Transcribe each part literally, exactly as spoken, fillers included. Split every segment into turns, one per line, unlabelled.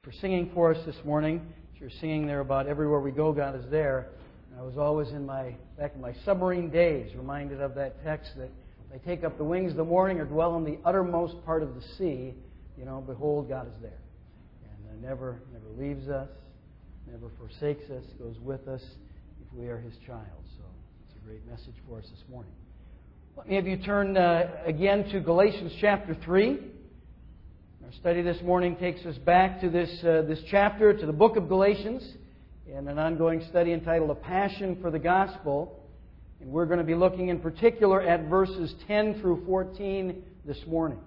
for singing for us this morning. You're singing there about everywhere we go, God is there. And I was always in my back in my submarine days reminded of that text that if I take up the wings of the morning or dwell in the uttermost part of the sea, you know, behold, God is there. And uh, never, never leaves us, never forsakes us, goes with us if we are His child. So it's a great message for us this morning. Let me have you turn uh, again to Galatians chapter three. Our study this morning takes us back to this uh, this chapter, to the book of Galatians, in an ongoing study entitled A Passion for the Gospel. And we're going to be looking in particular at verses ten through fourteen this morning.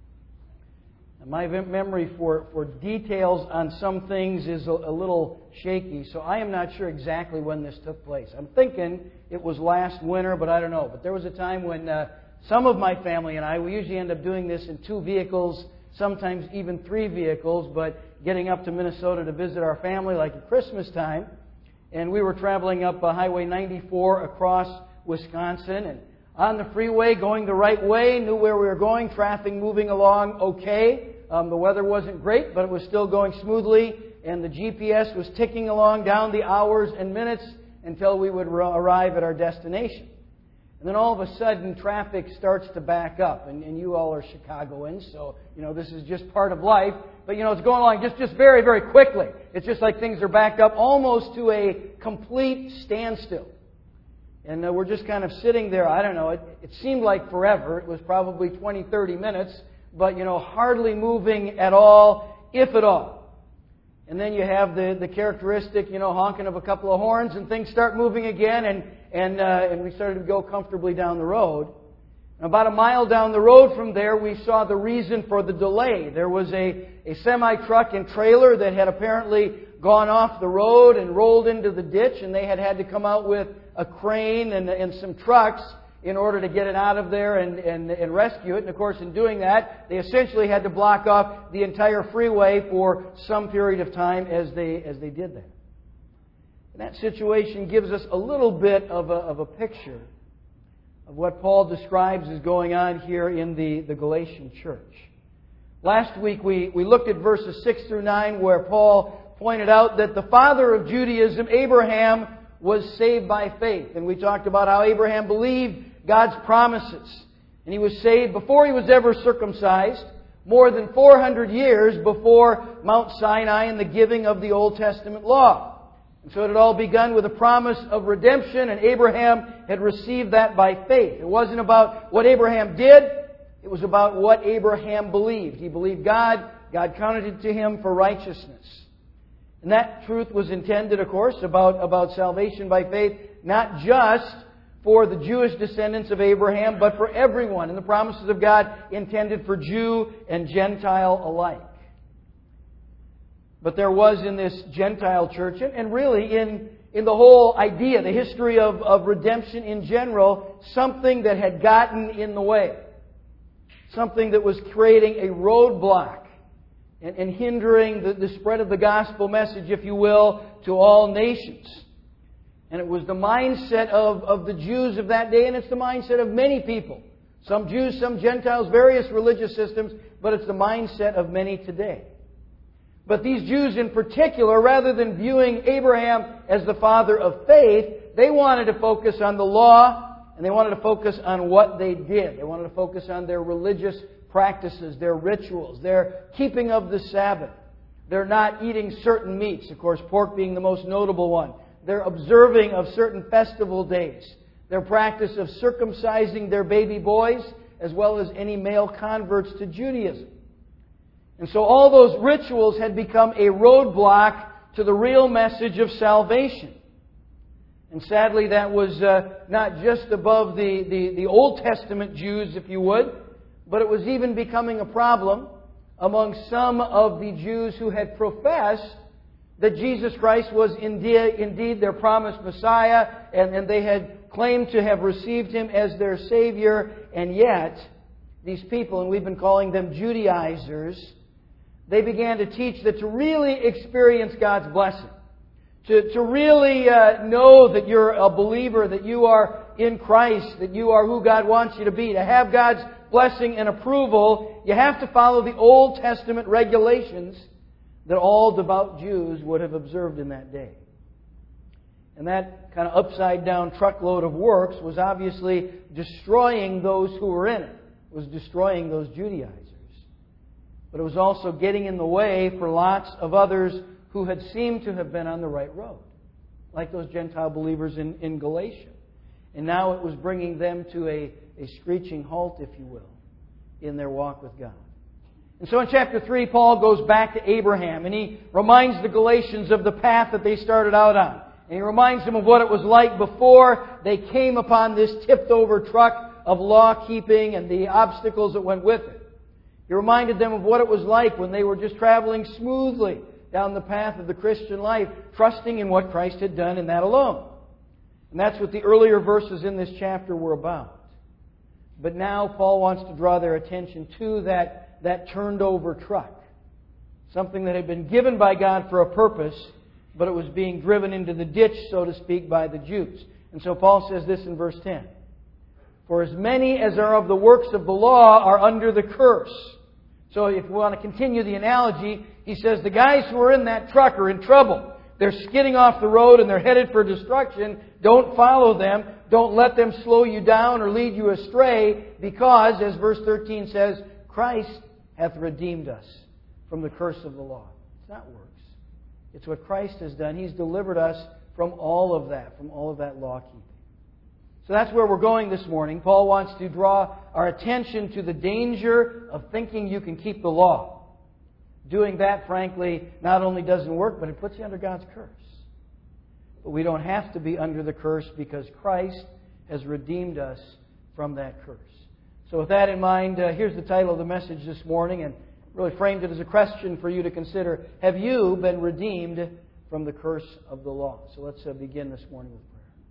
Now, my memory for, for details on some things is a, a little shaky, so I am not sure exactly when this took place. I'm thinking it was last winter, but I don't know. But there was a time when uh, some of my family and I, we usually end up doing this in two vehicles, sometimes even three vehicles, but getting up to Minnesota to visit our family like at Christmas time. And we were traveling up uh, Highway ninety-four across Wisconsin and on the freeway going the right way, knew where we were going, traffic moving along okay. Um, the weather wasn't great, but it was still going smoothly, and the G P S was ticking along down the hours and minutes until we would r- arrive at our destination. And then all of a sudden, traffic starts to back up. And, and you all are Chicagoans, so, you know, this is just part of life. But, you know, it's going along just, just very, very quickly. It's just like things are backed up almost to a complete standstill. And uh, we're just kind of sitting there. I don't know, it, it seemed like forever. It was probably twenty, thirty minutes. But, you know, hardly moving at all, if at all. And then you have the, the characteristic, you know, honking of a couple of horns, and things start moving again, and and uh, and we started to go comfortably down the road. And about a mile down the road from there, we saw the reason for the delay. There was a, a semi-truck and trailer that had apparently gone off the road and rolled into the ditch, and they had had to come out with a crane and, and some trucks in order to get it out of there and, and, and rescue it. And of course, in doing that, they essentially had to block off the entire freeway for some period of time as they as they did that. And that situation gives us a little bit of a, of a picture of what Paul describes as going on here in the, the Galatian church. Last week we, we looked at verses six through nine where Paul pointed out that the father of Judaism, Abraham, was saved by faith. And we talked about how Abraham believed God's promises. And he was saved before he was ever circumcised, more than four hundred years before Mount Sinai and the giving of the Old Testament law. And so it had all begun with a promise of redemption, and Abraham had received that by faith. It wasn't about what Abraham did, it was about what Abraham believed. He believed God, God counted it to him for righteousness. And that truth was intended, of course, about, about salvation by faith, not just for the Jewish descendants of Abraham, but for everyone. And the promises of God intended for Jew and Gentile alike. But there was in this Gentile church, and really in, in the whole idea, the history of, of redemption in general, something that had gotten in the way. Something that was creating a roadblock and, and hindering the, the spread of the gospel message, if you will, to all nations. And it was the mindset of, of the Jews of that day, and it's the mindset of many people. Some Jews, some Gentiles, various religious systems, but it's the mindset of many today. But these Jews in particular, rather than viewing Abraham as the father of faith, they wanted to focus on the law, and they wanted to focus on what they did. They wanted to focus on their religious practices, their rituals, their keeping of the Sabbath. They're not eating certain meats, of course, pork being the most notable one. Their observing of certain festival days. Their practice of circumcising their baby boys, as well as any male converts to Judaism. And so all those rituals had become a roadblock to the real message of salvation. And sadly, that was uh, not just above the, the, the Old Testament Jews, if you would, but it was even becoming a problem among some of the Jews who had professed that Jesus Christ was indeed, indeed their promised Messiah, and, and they had claimed to have received Him as their Savior, and yet these people, and we've been calling them Judaizers, they began to teach that to really experience God's blessing, to, to really uh, know that you're a believer, that you are in Christ, that you are who God wants you to be, to have God's blessing and approval, you have to follow the Old Testament regulations that all devout Jews would have observed in that day. And that kind of upside-down truckload of works was obviously destroying those who were in it. It was destroying those Judaizers. But it was also getting in the way for lots of others who had seemed to have been on the right road, like those Gentile believers in, in Galatia. And now it was bringing them to a, a screeching halt, if you will, in their walk with God. And so in chapter three, Paul goes back to Abraham, and he reminds the Galatians of the path that they started out on. And he reminds them of what it was like before they came upon this tipped-over truck of law-keeping and the obstacles that went with it. He reminded them of what it was like when they were just traveling smoothly down the path of the Christian life, trusting in what Christ had done and that alone. And that's what the earlier verses in this chapter were about. But now Paul wants to draw their attention to that, that turned-over truck. Something that had been given by God for a purpose, but it was being driven into the ditch, so to speak, by the Jews. And so Paul says this in verse ten. For as many as are of the works of the law are under the curse. So if we want to continue the analogy, he says the guys who are in that truck are in trouble. They're skidding off the road and they're headed for destruction. Don't follow them. Don't let them slow you down or lead you astray, because, as verse thirteen says, Christ hath redeemed us from the curse of the law. It's not works. It's what Christ has done. He's delivered us from all of that, from all of that law-keeping. So that's where we're going this morning. Paul wants to draw our attention to the danger of thinking you can keep the law. Doing that, frankly, not only doesn't work, but it puts you under God's curse. But we don't have to be under the curse because Christ has redeemed us from that curse. So with that in mind, uh, here's the title of the message this morning, and really framed it as a question for you to consider. Have you been redeemed from the curse of the law? So let's uh, begin this morning with prayer.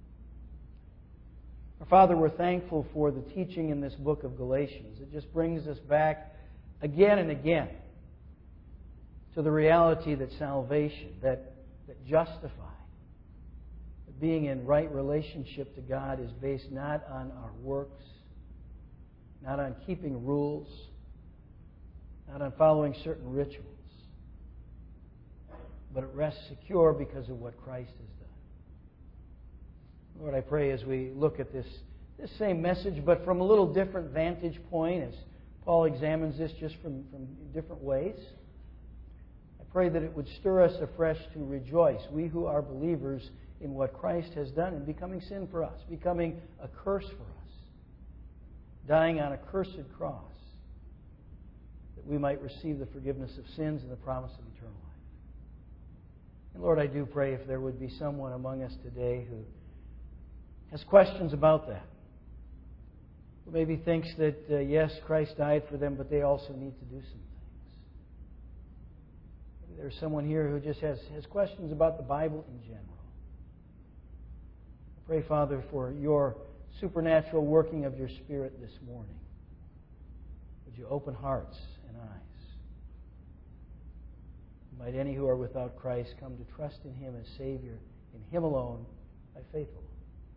Our Father, we're thankful for the teaching in this book of Galatians. It just brings us back again and again to the reality that salvation, that, that justifying, that being in right relationship to God is based not on our works, not on keeping rules, not on following certain rituals, but it rests secure because of what Christ has done. Lord, I pray as we look at this, this same message, but from a little different vantage point, as Paul examines this just from, from different ways, I pray that it would stir us afresh to rejoice, we who are believers, in what Christ has done in becoming sin for us, becoming a curse for us, dying on a cursed cross, that we might receive the forgiveness of sins and the promise of eternal life. And Lord, I do pray if there would be someone among us today who has questions about that, who maybe thinks that, uh, yes, Christ died for them, but they also need to do some things. Maybe there's someone here who just has, has questions about the Bible in general. I pray, Father, for your supernatural working of your Spirit this morning. Would you open hearts and eyes? Might any who are without Christ come to trust in Him as Savior, in Him alone, by faith alone.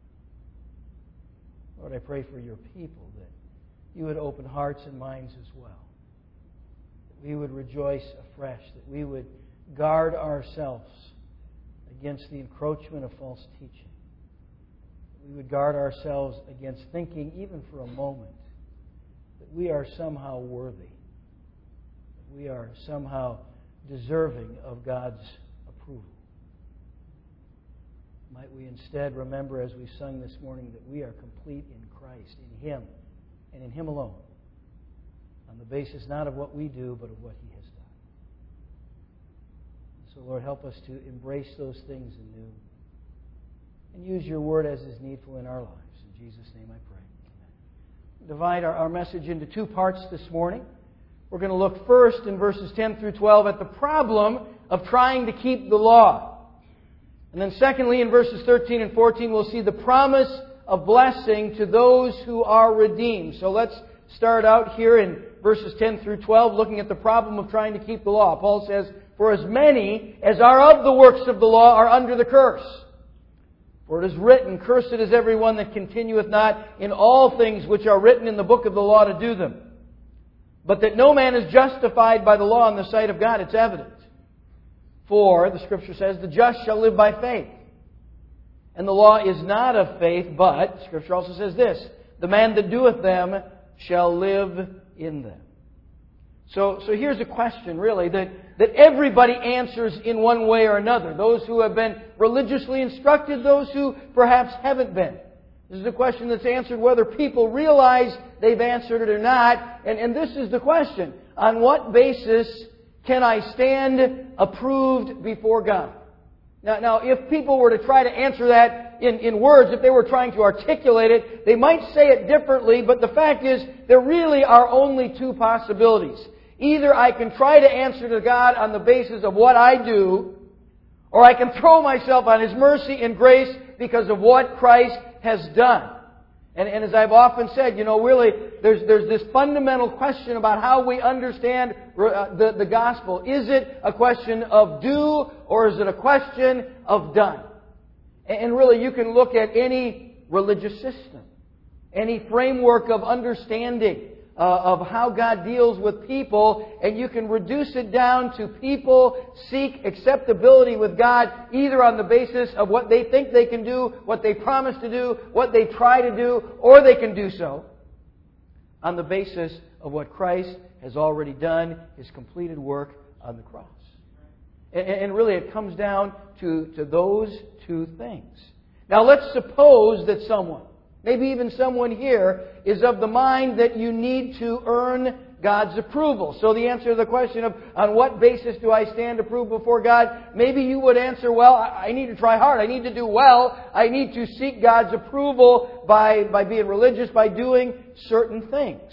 Lord, I pray for your people that you would open hearts and minds as well. That we would rejoice afresh, that we would guard ourselves against the encroachment of false teaching. That we would guard ourselves against thinking, even for a moment, that we are somehow worthy, that we are somehow deserving of God's approval. Might we instead remember, as we sung this morning, that we are complete in Christ, in Him, and in Him alone, on the basis not of what we do, but of what He has done. So, Lord, help us to embrace those things anew and use your word as is needful in our lives. In Jesus' name I pray. Amen. Divide our, our message into two parts this morning. We're going to look first in verses ten through twelve at the problem of trying to keep the law. And then secondly, in verses thirteen and fourteen, we'll see the promise of blessing to those who are redeemed. So let's start out here in verses ten through twelve, looking at the problem of trying to keep the law. Paul says, for as many as are of the works of the law are under the curse. For it is written, cursed is everyone that continueth not in all things which are written in the book of the law to do them. But that no man is justified by the law in the sight of God, it's evident. For, the Scripture says, the just shall live by faith. And the law is not of faith, but, Scripture also says this, the man that doeth them shall live in them. So, so here's a question, really, that, that everybody answers in one way or another. Those who have been religiously instructed, those who perhaps haven't been. This is a question that's answered whether people realize they've answered it or not. And, and this is the question. On what basis can I stand approved before God? Now, now, if people were to try to answer that in, in words, if they were trying to articulate it, they might say it differently, but the fact is, there really are only two possibilities. Either I can try to answer to God on the basis of what I do, or I can throw myself on His mercy and grace because of what Christ has done. And, and as I've often said, you know, really, there's, there's this fundamental question about how we understand uh, the, the gospel. Is it a question of do, or is it a question of done? And, and really, you can look at any religious system, any framework of understanding uh, of how God deals with people, and you can reduce it down to people seek acceptability with God either on the basis of what they think they can do, what they promise to do, what they try to do, or they can do so on the basis of what Christ has already done, His completed work on the cross. And, and really it comes down to, to those two things. Now let's suppose that someone, maybe even someone here, is of the mind that you need to earn God's approval. So the answer to the question of on what basis do I stand approved before God, maybe you would answer, well, I need to try hard. I need to do well. I need to seek God's approval by, by being religious, by doing certain things.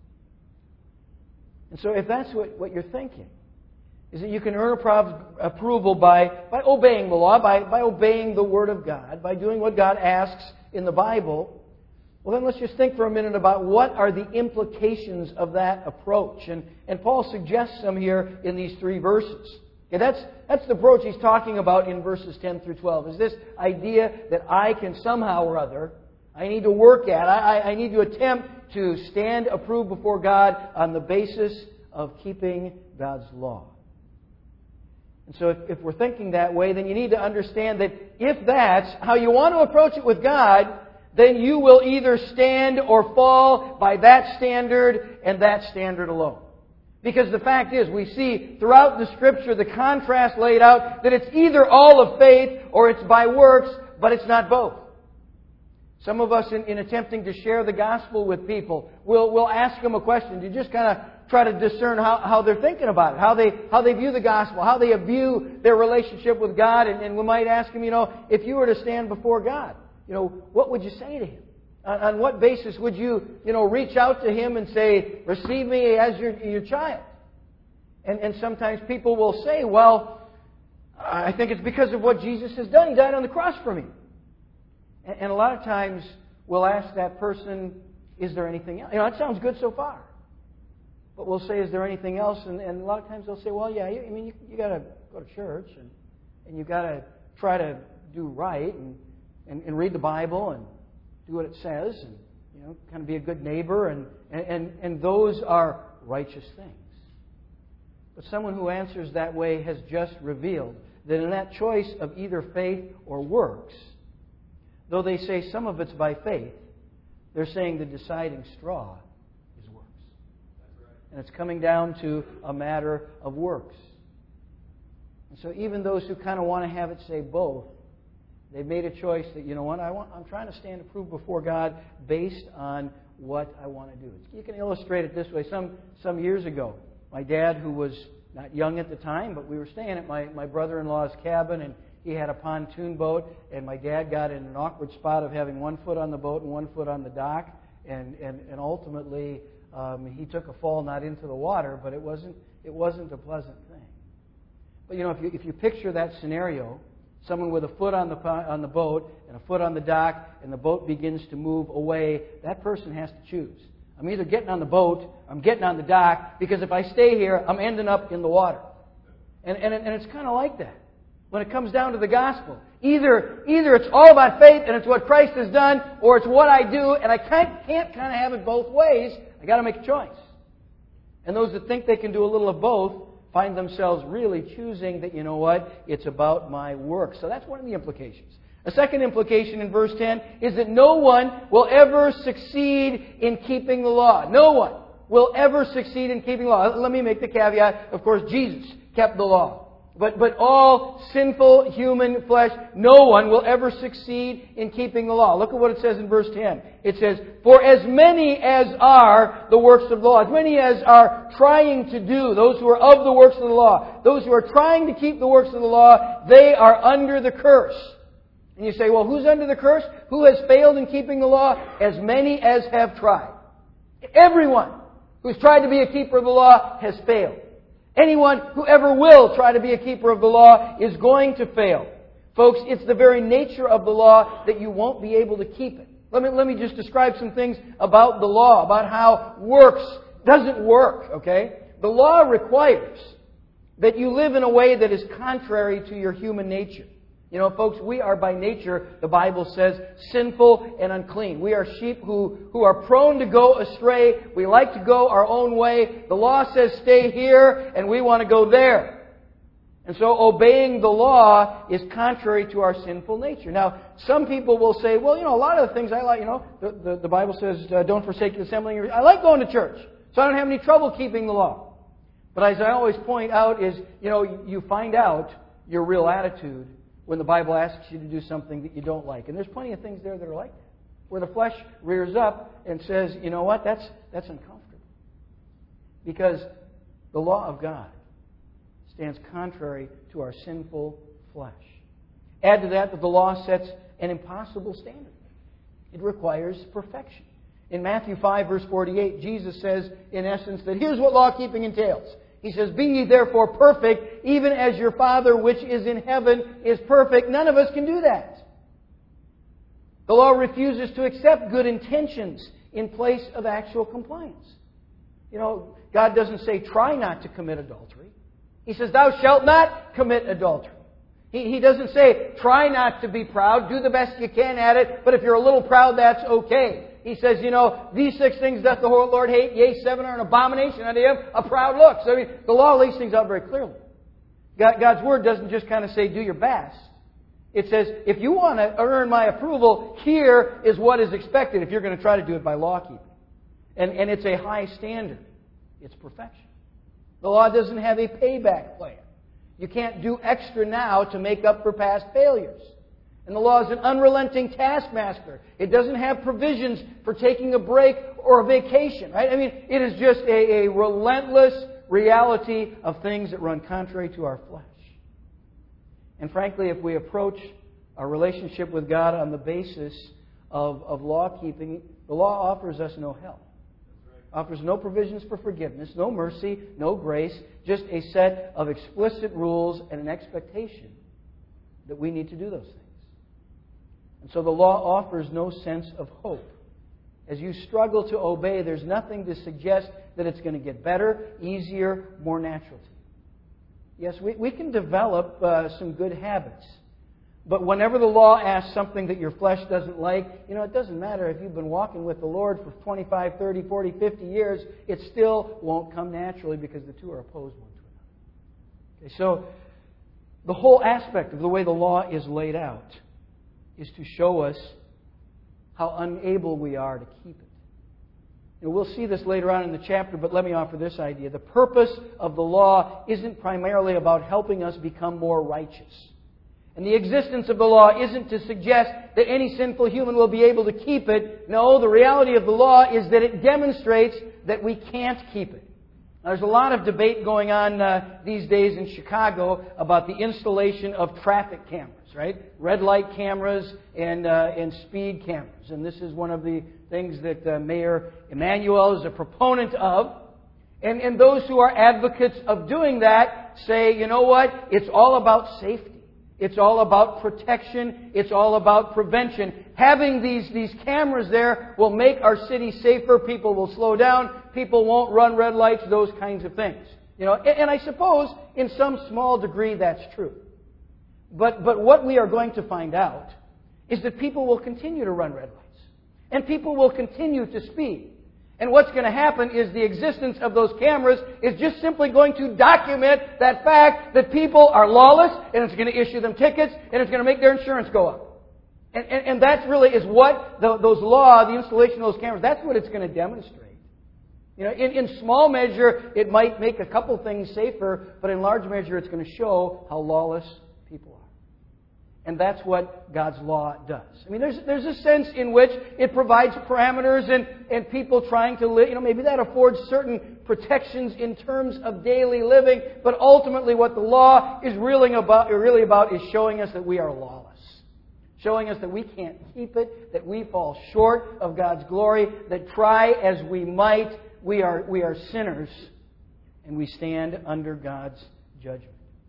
And so if that's what, what you're thinking, is that you can earn approval by, by obeying the law, by, by obeying the Word of God, by doing what God asks in the Bible, well then let's just think for a minute about what are the implications of that approach. And, and Paul suggests some here in these three verses. Okay, that's, that's the approach he's talking about in verses ten through twelve, is this idea that I can somehow or other, I need to work at, I, I need to attempt to stand approved before God on the basis of keeping God's law. And so if, if we're thinking that way, then you need to understand that if that's how you want to approach it with God, then you will either stand or fall by that standard and that standard alone. Because the fact is, we see throughout the Scripture the contrast laid out that it's either all of faith or it's by works, but it's not both. Some of us, in, in attempting to share the gospel with people, will will ask them a question to just kind of try to discern how, how they're thinking about it, how they how they view the gospel, how they view their relationship with God. And, and we might ask them, you know, if you were to stand before God, you know, what would you say to Him? On, on what basis would you, you know, reach out to Him and say, receive me as your, your child? And, and sometimes people will say, well, I think it's because of what Jesus has done. He died on the cross for me. And, and a lot of times we'll ask that person, is there anything else? You know, that sounds good so far. But we'll say, is there anything else? And, and a lot of times they'll say, well, yeah, you, I mean, you, you got to go to church and, and you got to try to do right and, and, and read the Bible and do what it says and, you know, kind of be a good neighbor. And, and, and those are righteous things. But someone who answers that way has just revealed that in that choice of either faith or works, though they say some of it's by faith, they're saying the deciding straw is works. And it's coming down to a matter of works. And so even those who kind of want to have it say both, they've made a choice that, you know what, I want, I'm trying to stand approved before God based on what I want to do. You can illustrate it this way. Some some years ago, my dad, who was not young at the time, but we were staying at my, my brother-in-law's cabin, and he had a pontoon boat, and my dad got in an awkward spot of having one foot on the boat and one foot on the dock, and, and, and ultimately um, he took a fall not into the water, but it wasn't it wasn't a pleasant thing. But you know, if you if you picture that scenario, someone with a foot on the on the boat and a foot on the dock, and the boat begins to move away, that person has to choose. I'm either getting on the boat, I'm getting on the dock, because if I stay here, I'm ending up in the water. And and, and it's kind of like that when it comes down to the gospel. Either either it's all about faith and it's what Christ has done, or it's what I do, and I can't, can't kind of have it both ways. I got to make a choice. And those that think they can do a little of both find themselves really choosing that, you know what, it's about my work. So that's one of the implications. A second implication in verse ten is that no one will ever succeed in keeping the law. No one will ever succeed in keeping the law. Let me make the caveat, of course, Jesus kept the law. But, but all sinful human flesh, no one will ever succeed in keeping the law. Look at what it says in verse ten. It says, for as many as are the works of the law, as many as are trying to do, those who are of the works of the law, those who are trying to keep the works of the law, they are under the curse. And you say, well, who's under the curse? Who has failed in keeping the law? As many as have tried. Everyone who's tried to be a keeper of the law has failed. Anyone who ever will try to be a keeper of the law is going to fail. Folks, it's the very nature of the law that you won't be able to keep it. Let me, let me just describe some things about the law, about how works doesn't work, okay? The law requires that you live in a way that is contrary to your human nature. You know, folks, we are by nature, the Bible says, sinful and unclean. We are sheep who, who are prone to go astray. We like to go our own way. The law says stay here, and we want to go there. And so obeying the law is contrary to our sinful nature. Now, some people will say, well, you know, a lot of the things I like, you know, the, the, the Bible says, uh, don't forsake the assembling. I like going to church, so I don't have any trouble keeping the law. But as I always point out is, you know, you find out your real attitude when the Bible asks you to do something that you don't like. And there's plenty of things there that are like that, where the flesh rears up and says, you know what, that's, that's uncomfortable. Because the law of God stands contrary to our sinful flesh. Add to that that the law sets an impossible standard. It requires perfection. In Matthew five, verse forty-eight, Jesus says, in essence, that here's what law-keeping entails. He says, be ye therefore perfect, even as your Father which is in heaven is perfect. None of us can do that. The law refuses to accept good intentions in place of actual compliance. You know, God doesn't say, try not to commit adultery. He says, thou shalt not commit adultery. He, he doesn't say, try not to be proud, do the best you can at it, but if you're a little proud, that's okay. He says, you know, these six things doth the Lord hate, yea, seven are an abomination unto Him, a proud look. So I mean, the law lays things out very clearly. God, God's Word doesn't just kind of say, do your best. It says, if you want to earn my approval, here is what is expected if you're going to try to do it by law keeping. And, and it's a high standard. It's perfection. The law doesn't have a payback plan. You can't do extra now to make up for past failures. And the law is an unrelenting taskmaster. It doesn't have provisions for taking a break or a vacation, right? I mean, it is just a, a relentless reality of things that run contrary to our flesh. And frankly, if we approach our relationship with God on the basis of, of law-keeping, the law offers us no help. Offers no provisions for forgiveness, no mercy, no grace, just a set of explicit rules and an expectation that we need to do those things. And so the law offers no sense of hope. As you struggle to obey, there's nothing to suggest that it's going to get better, easier, more natural to you. Yes, we, we can develop uh, some good habits. But whenever the law asks something that your flesh doesn't like, you know, it doesn't matter if you've been walking with the Lord for twenty-five, thirty, forty, fifty years, it still won't come naturally because the two are opposed one to another. Okay, so the whole aspect of the way the law is laid out is to show us how unable we are to keep it. You know, we'll see this later on in the chapter, but let me offer this idea. The purpose of the law isn't primarily about helping us become more righteous. And the existence of the law isn't to suggest that any sinful human will be able to keep it. No, the reality of the law is that it demonstrates that we can't keep it. Now, there's a lot of debate going on uh, these days in Chicago about the installation of traffic cameras, right? Red light cameras and, uh, and speed cameras. And this is one of the things that uh, Mayor Emanuel is a proponent of. And, and those who are advocates of doing that say, you know what? It's all about safety. It's all about protection. It's all about prevention. Having these, these cameras there will make our city safer. People will slow down. People won't run red lights, those kinds of things. You know, and, and I suppose in some small degree that's true. But, but what we are going to find out is that people will continue to run red lights. And people will continue to speed. And what's going to happen is the existence of those cameras is just simply going to document that fact that people are lawless, and it's going to issue them tickets, and it's going to make their insurance go up. And, and, and that really is what the, those law, the installation of those cameras, that's what it's going to demonstrate. You know, in, in small measure, it might make a couple things safer, but in large measure, it's going to show how lawless people are. And that's what God's law does. I mean, there's there's a sense in which it provides parameters and, and people trying to live, you know, maybe that affords certain protections in terms of daily living, but ultimately what the law is really about, really about is showing us that we are lawless. Showing us that we can't keep it, that we fall short of God's glory, that try as we might, we are we are sinners, and we stand under God's judgment.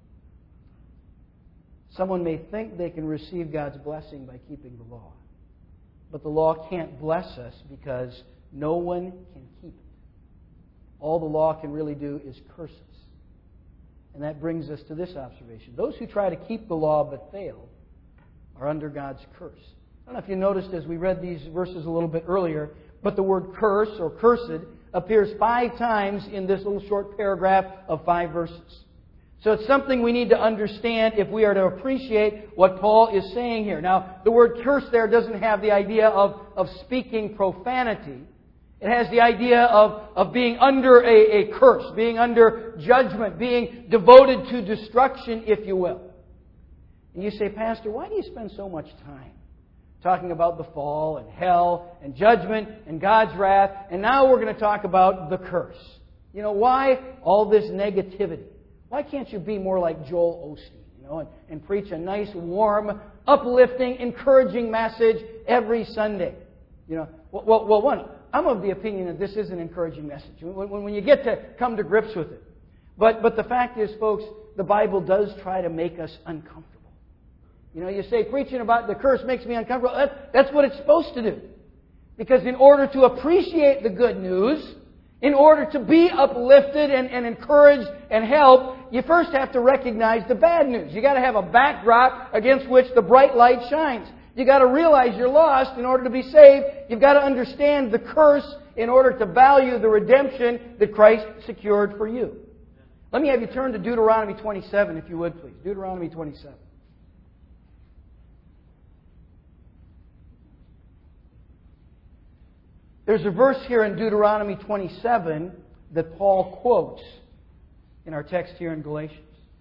Someone may think they can receive God's blessing by keeping the law. But the law can't bless us because no one can keep it. All the law can really do is curse us. And that brings us to this observation. Those who try to keep the law but fail are under God's curse. I don't know if you noticed as we read these verses a little bit earlier, but the word curse or cursed appears five times in this little short paragraph of five verses. So it's something we need to understand if we are to appreciate what Paul is saying here. Now, the word curse there doesn't have the idea of, of speaking profanity. It has the idea of, of being under a, a curse, being under judgment, being devoted to destruction, if you will. And you say, Pastor, why do you spend so much time talking about the fall and hell and judgment and God's wrath? And now we're going to talk about the curse. You know, why all this negativity? Why can't you be more like Joel Osteen, you know, and, and preach a nice, warm, uplifting, encouraging message every Sunday? You know, well, well, well one, I'm of the opinion that this is an encouraging message when, when, when you get to come to grips with it. But, but the fact is, folks, the Bible does try to make us uncomfortable. You know, you say preaching about the curse makes me uncomfortable. That, that's what it's supposed to do. Because in order to appreciate the good news, in order to be uplifted and, and encouraged and helped, you first have to recognize the bad news. You got to have a backdrop against which the bright light shines. You got to realize you're lost in order to be saved. You've got to understand the curse in order to value the redemption that Christ secured for you. Let me have you turn to Deuteronomy twenty-seven, if you would, please. Deuteronomy twenty-seven. There's a verse here in Deuteronomy twenty-seven that Paul quotes in our text here in Galatians.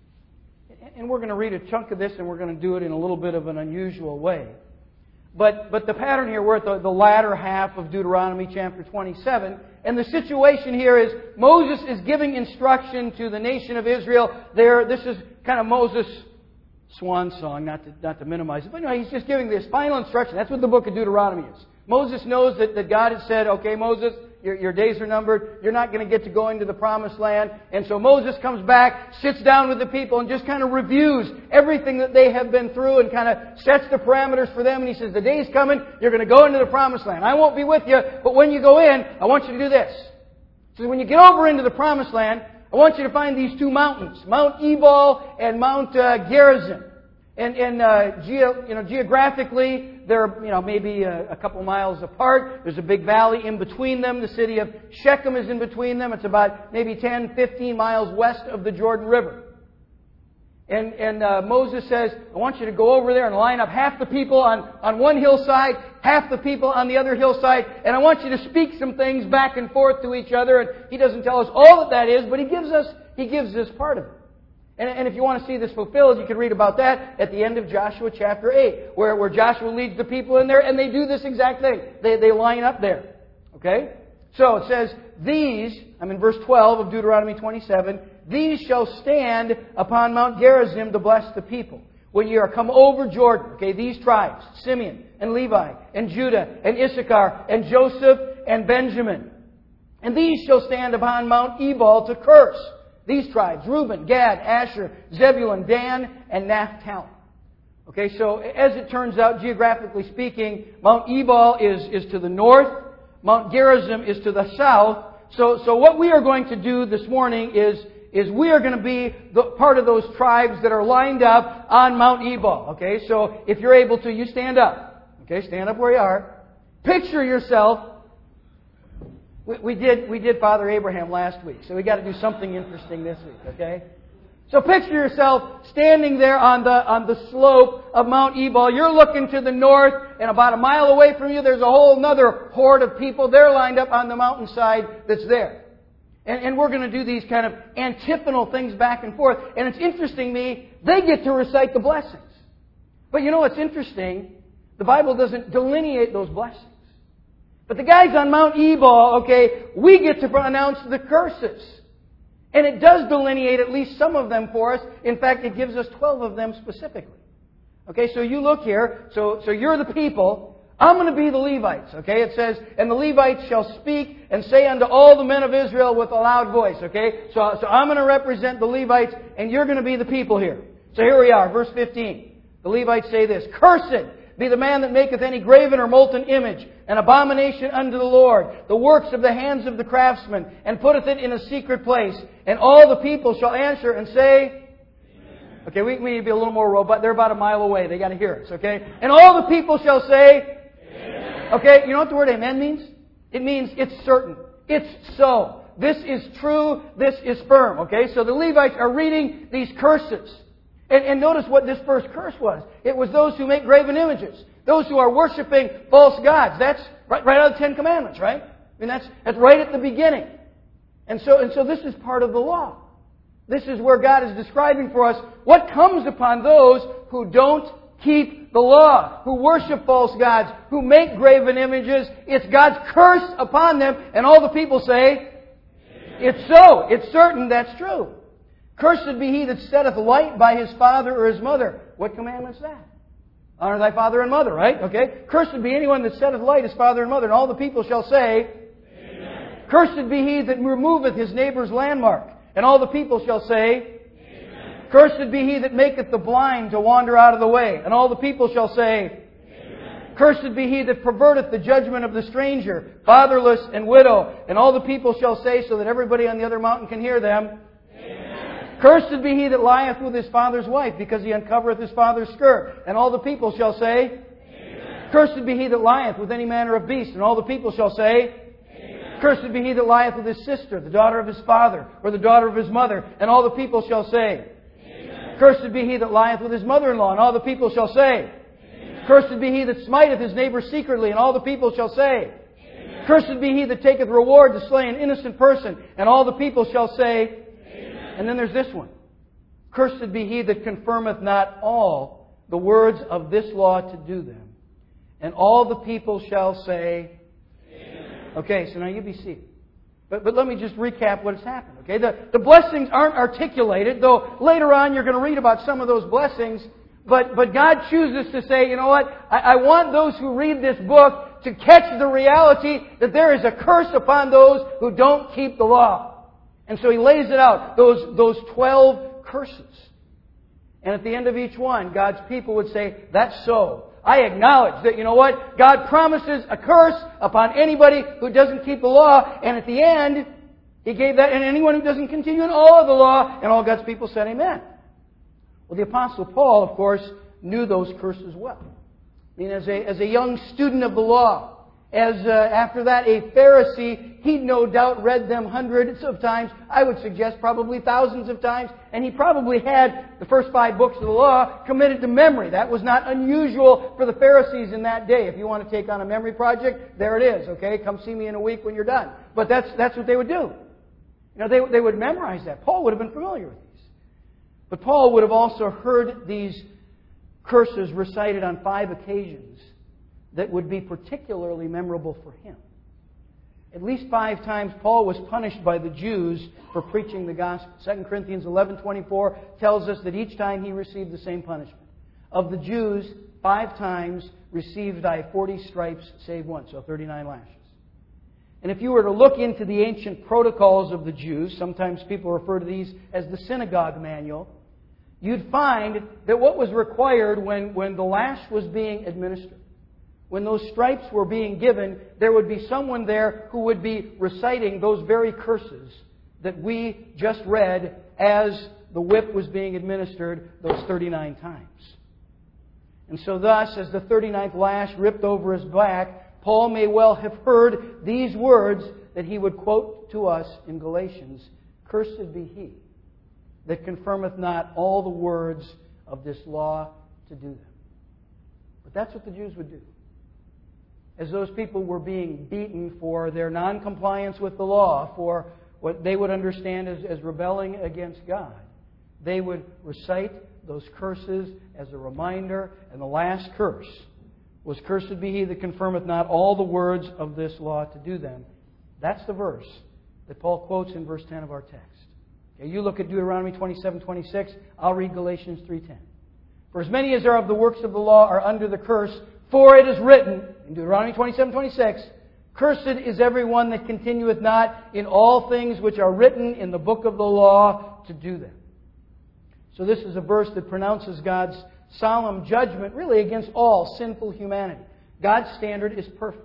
And we're going to read a chunk of this, and we're going to do it in a little bit of an unusual way. But, but the pattern here, we're at the, the latter half of Deuteronomy chapter twenty-seven. And the situation here is Moses is giving instruction to the nation of Israel. There, this is kind of Moses' swan song, not to, not to minimize it. But no, he's just giving this final instruction. That's what the book of Deuteronomy is. Moses knows that, that God had said, okay, Moses, your, your days are numbered. You're not going to get to go into the promised land. And so Moses comes back, sits down with the people, and just kind of reviews everything that they have been through and kind of sets the parameters for them. And he says, the day's coming. You're going to go into the promised land. I won't be with you, but when you go in, I want you to do this. He says, when you get over into the promised land, I want you to find these two mountains, Mount Ebal and Mount uh, Gerizim. And, and uh, geo, you know, geographically, they're you know maybe a, a couple miles apart. There's a big valley in between them. The city of Shechem is in between them. It's about maybe ten, fifteen miles west of the Jordan River. And, and uh, Moses says, I want you to go over there and line up half the people on, on one hillside, half the people on the other hillside, and I want you to speak some things back and forth to each other. And he doesn't tell us all that that is, but he gives us he gives us part of it. And, and if you want to see this fulfilled, you can read about that at the end of Joshua chapter eight, where, where Joshua leads the people in there, and they do this exact thing. They, they line up there. Okay? So it says, these, I'm in verse twelve of Deuteronomy twenty-seven, these shall stand upon Mount Gerizim to bless the people. When you are come over Jordan, okay, these tribes, Simeon and Levi and Judah and Issachar and Joseph and Benjamin. And these shall stand upon Mount Ebal to curse. These tribes, Reuben, Gad, Asher, Zebulun, Dan, and Naphtali. Okay, so as it turns out, geographically speaking, Mount Ebal is, is to the north. Mount Gerizim is to the south. So, so what we are going to do this morning is, is we are going to be the, part of those tribes that are lined up on Mount Ebal. Okay, so if you're able to, you stand up. Okay, stand up where you are. Picture yourself We, we did we did Father Abraham last week, so we got to do something interesting this week, okay? So picture yourself standing there on the on the slope of Mount Ebal. You're looking to the north, and about a mile away from you, there's a whole other horde of people. They're lined up on the mountainside that's there. And, and we're going to do these kind of antiphonal things back and forth. And it's interesting to me, they get to recite the blessings. But you know what's interesting? The Bible doesn't delineate those blessings. But the guys on Mount Ebal, okay, we get to pronounce the curses. And it does delineate at least some of them for us. In fact, it gives us twelve of them specifically. Okay, so you look here. So, so you're the people. I'm going to be the Levites. Okay, it says, and the Levites shall speak and say unto all the men of Israel with a loud voice. Okay, so, so I'm going to represent the Levites, and you're going to be the people here. So here we are, verse fifteen. The Levites say this: Cursed be the man that maketh any graven or molten image, an abomination unto the Lord, the works of the hands of the craftsman, and putteth it in a secret place. And all the people shall answer and say, Amen. Okay, we, we need to be a little more robust. They're about a mile away. They got to hear us, okay? And all the people shall say, Amen. Okay, you know what the word amen means? It means it's certain. It's so. This is true. This is firm, okay? So the Levites are reading these curses. And, and notice what this first curse was. It was those who make graven images. Those who are worshiping false gods. That's right, right out of the Ten Commandments, right? I mean, that's, that's right at the beginning. And so, and so this is part of the law. This is where God is describing for us what comes upon those who don't keep the law, who worship false gods, who make graven images. It's God's curse upon them. And all the people say, Amen. It's so. It's certain that's true. Cursed be he that setteth light by his father or his mother. What commandment's that? Honor thy father and mother, right? Okay. Cursed be anyone that setteth light his father and mother. And all the people shall say, Amen. Cursed be he that removeth his neighbor's landmark. And all the people shall say, Amen. Cursed be he that maketh the blind to wander out of the way. And all the people shall say, Amen. Cursed be he that perverteth the judgment of the stranger, fatherless and widow. And all the people shall say, so that everybody on the other mountain can hear them, Cursed be he that lieth with his father's wife, because he uncovereth his father's skirt. And all the people shall say, Amen. Cursed be he that lieth with any manner of beast. And all the people shall say, Amen. Cursed be he that lieth with his sister, the daughter of his father, or the daughter of his mother. And all the people shall say, Amen. Cursed be he that lieth with his mother-in-law. And all the people shall say, Amen. Cursed be he that smiteth his neighbor secretly. And all the people shall say, Amen. Cursed be he that taketh reward to slay an innocent person. And all the people shall say, and then there's this one. Cursed be he that confirmeth not all the words of this law to do them. And all the people shall say, Amen. Okay, so now you be seated. But, but let me just recap what has happened. Okay, the, the blessings aren't articulated, though later on you're going to read about some of those blessings. But, but God chooses to say, you know what? I, I want those who read this book to catch the reality that there is a curse upon those who don't keep the law. And so He lays it out, those, those twelve curses. And at the end of each one, God's people would say, that's so. I acknowledge that, you know what? God promises a curse upon anybody who doesn't keep the law. And at the end, He gave that, and anyone who doesn't continue in all of the law. And all God's people said, Amen. Well, the Apostle Paul, of course, knew those curses well. I mean, as a, as a young student of the law, as uh, after that a Pharisee, he no doubt read them hundreds of times. I would suggest probably thousands of times. And he probably had the first five books of the law committed to memory. That was not unusual for the Pharisees in that day. If you want to take on a memory project, there it is. Okay, come see me in a week when you're done. But that's that's what they would do. You know, they they would memorize that. Paul would have been familiar with these. But Paul would have also heard these curses recited on five occasions that would be particularly memorable for him. At least five times Paul was punished by the Jews for preaching the gospel. Second Corinthians eleven twenty-four tells us that each time he received the same punishment. Of the Jews, five times received I forty stripes save one, so thirty-nine lashes. And if you were to look into the ancient protocols of the Jews, sometimes people refer to these as the synagogue manual, you'd find that what was required when, when the lash was being administered, when those stripes were being given, there would be someone there who would be reciting those very curses that we just read as the whip was being administered those thirty-nine times. And so thus, as the thirty-ninth lash ripped over his back, Paul may well have heard these words that he would quote to us in Galatians, "Cursed be he that confirmeth not all the words of this law to do them." But that's what the Jews would do. As those people were being beaten for their non-compliance with the law, for what they would understand as, as rebelling against God, they would recite those curses as a reminder. And the last curse was, "Cursed be he that confirmeth not all the words of this law to do them." That's the verse that Paul quotes in verse ten of our text. Okay, you look at Deuteronomy twenty-seven twenty-six. I'll read Galatians three ten. "For as many as are of the works of the law are under the curse, for it is written," in Deuteronomy twenty-seven twenty-six, "Cursed is every one that continueth not in all things which are written in the book of the law to do them." So this is a verse that pronounces God's solemn judgment really against all sinful humanity. God's standard is perfect.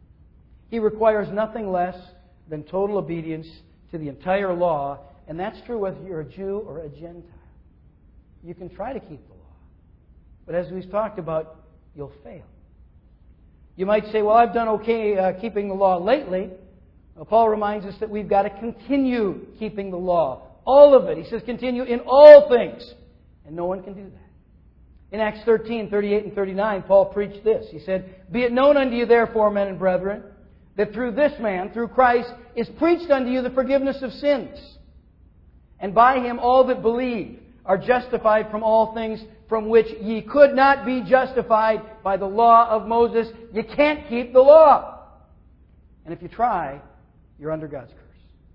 He requires nothing less than total obedience to the entire law, and that's true whether you're a Jew or a Gentile. You can try to keep the law, but as we've talked about, you'll fail. You might say, "Well, I've done okay uh, keeping the law lately." Well, Paul reminds us that we've got to continue keeping the law. All of it. He says continue in all things. And no one can do that. In Acts thirteen, thirty-eight and thirty-nine, Paul preached this. He said, "Be it known unto you therefore, men and brethren, that through this man, through Christ, is preached unto you the forgiveness of sins. And by him all that believe are justified from all things from which ye could not be justified by the law of Moses." You can't keep the law. And if you try, you're under God's curse.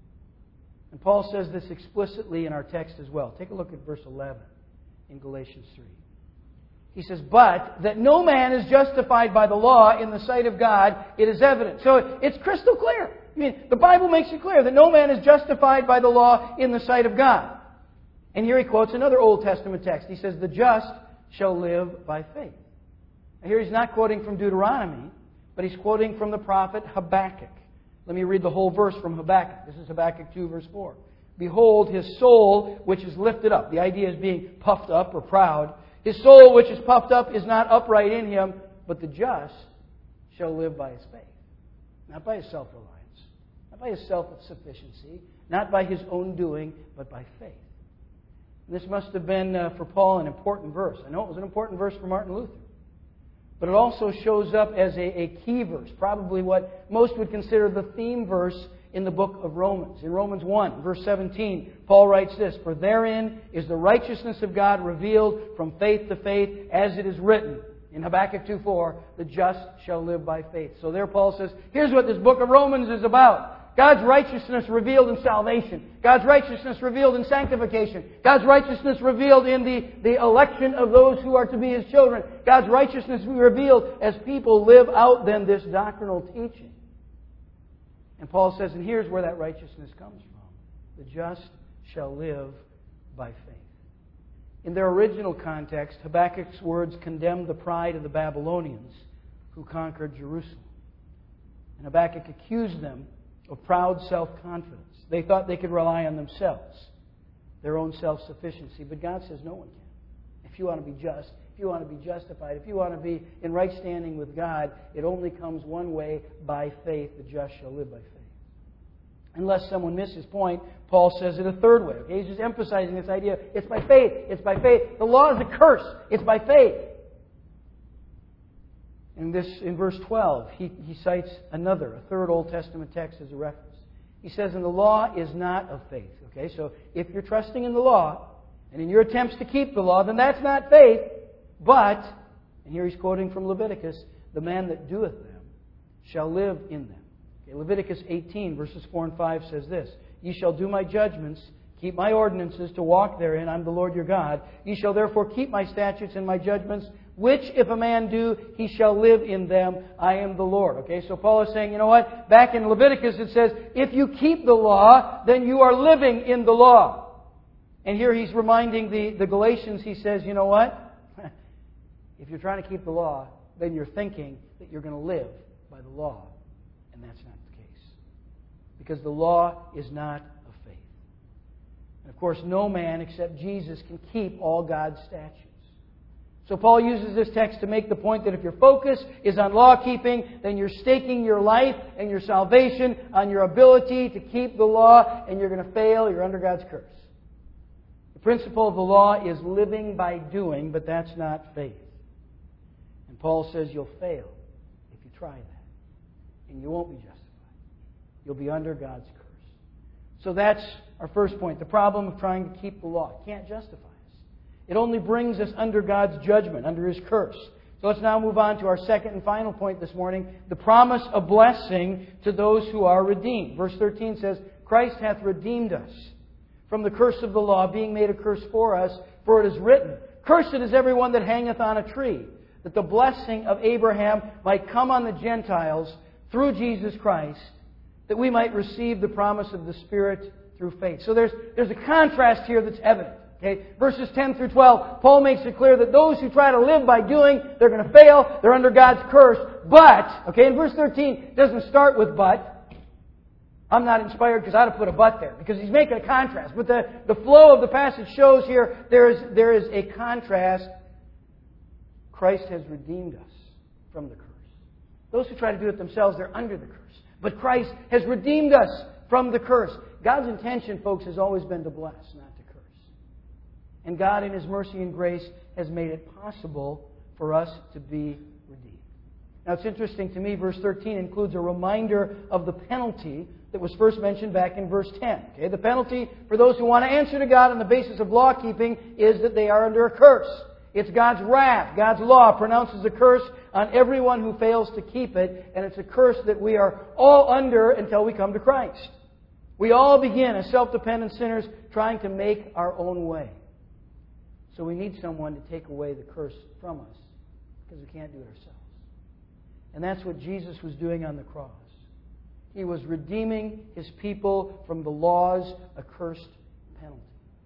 And Paul says this explicitly in our text as well. Take a look at verse eleven in Galatians three. He says, "But that no man is justified by the law in the sight of God, it is evident." So it's crystal clear. I mean, the Bible makes it clear that no man is justified by the law in the sight of God. And here he quotes another Old Testament text. He says, "The just shall live by faith." Now here he's not quoting from Deuteronomy, but he's quoting from the prophet Habakkuk. Let me read the whole verse from Habakkuk. This is Habakkuk two, verse four. "Behold, his soul which is lifted up." The idea is being puffed up or proud. "His soul which is puffed up is not upright in him, but the just shall live by his faith." Not by his self-reliance, not by his self-sufficiency, not by his own doing, but by faith. And this must have been, uh, for Paul, an important verse. I know it was an important verse for Martin Luther. But it also shows up as a, a key verse, probably what most would consider the theme verse in the book of Romans. In Romans one, verse seventeen, Paul writes this, "For therein is the righteousness of God revealed from faith to faith, as it is written." In Habakkuk two four, "The just shall live by faith." So there Paul says, here's what this book of Romans is about. God's righteousness revealed in salvation. God's righteousness revealed in sanctification. God's righteousness revealed in the, the election of those who are to be His children. God's righteousness revealed as people live out then this doctrinal teaching. And Paul says, and here's where that righteousness comes from. The just shall live by faith. In their original context, Habakkuk's words condemned the pride of the Babylonians who conquered Jerusalem. And Habakkuk accused them of proud self-confidence. They thought they could rely on themselves, their own self-sufficiency. But God says no one can. If you want to be just, if you want to be justified, if you want to be in right standing with God, it only comes one way, by faith. The just shall live by faith. Unless someone misses his point, Paul says it a third way. Okay? He's just emphasizing this idea. It's by faith. It's by faith. The law is a curse. It's by faith. In this, in verse twelve, he, he cites another, a third Old Testament text as a reference. He says, and the law is not of faith. Okay, so if you're trusting in the law, and in your attempts to keep the law, then that's not faith. But, and here he's quoting from Leviticus, the man that doeth them shall live in them. Okay, Leviticus eighteen, verses four and five says this, Ye shall do my judgments, keep my ordinances to walk therein. I'm the Lord your God. Ye shall therefore keep my statutes and my judgments, which if a man do, he shall live in them. I am the Lord. Okay, so Paul is saying, you know what? Back in Leviticus it says, if you keep the law, then you are living in the law. And here he's reminding the, the Galatians, he says, you know what? If you're trying to keep the law, then you're thinking that you're going to live by the law. And that's not the case. Because the law is not of faith. And of course, no man except Jesus can keep all God's statutes. So Paul uses this text to make the point that if your focus is on law-keeping, then you're staking your life and your salvation on your ability to keep the law, and you're going to fail. You're under God's curse. The principle of the law is living by doing, but that's not faith. And Paul says you'll fail if you try that. And you won't be justified. You'll be under God's curse. So that's our first point. The problem of trying to keep the law. It can't justify us. It only brings us under God's judgment, under His curse. So let's now move on to our second and final point this morning. The promise of blessing to those who are redeemed. Verse thirteen says, Christ hath redeemed us from the curse of the law, being made a curse for us. For it is written, Cursed is everyone that hangeth on a tree, that the blessing of Abraham might come on the Gentiles through Jesus Christ, that we might receive the promise of the Spirit through faith. So there's, there's a contrast here that's evident. Okay? Verses ten through twelve, Paul makes it clear that those who try to live by doing, they're going to fail. They're under God's curse. But, okay, in verse thirteen, it doesn't start with but. I'm not inspired because I ought to put a but there, because he's making a contrast. But the, the flow of the passage shows here there is, there is a contrast. Christ has redeemed us from the curse. Those who try to do it themselves, they're under the curse. But Christ has redeemed us from the curse. God's intention, folks, has always been to bless, not to curse. And God, in His mercy and grace, has made it possible for us to be redeemed. Now, it's interesting to me, verse thirteen includes a reminder of the penalty that was first mentioned back in verse ten. Okay? The penalty for those who want to answer to God on the basis of law-keeping is that they are under a curse. It's God's wrath. God's law pronounces a curse on everyone who fails to keep it, and it's a curse that we are all under until we come to Christ. We all begin as self-dependent sinners trying to make our own way. So we need someone to take away the curse from us, because we can't do it ourselves. And that's what Jesus was doing on the cross. He was redeeming His people from the law's accursed penalty.